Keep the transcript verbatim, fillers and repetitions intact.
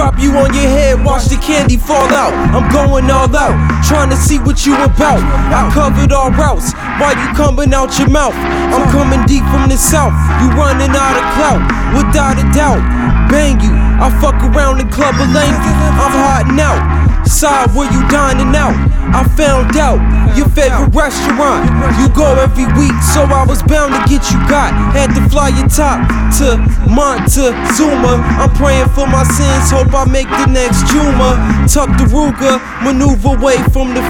Drop you on your head, watch the candy fall out. I'm going all out, trying to see what you about. I covered all routes, why you coming out your mouth? I'm coming deep from the south, you running out of clout. Without a doubt, bang you, I fuck around in Club Lane. I'm hiding out, side where you dining out. I found out your favorite restaurant, you go every week, so I was bound to get you got. Had to fly your top to Montezuma. I'm praying for my sins, hope I make the next Juma. Tuck the Ruger, maneuver away from the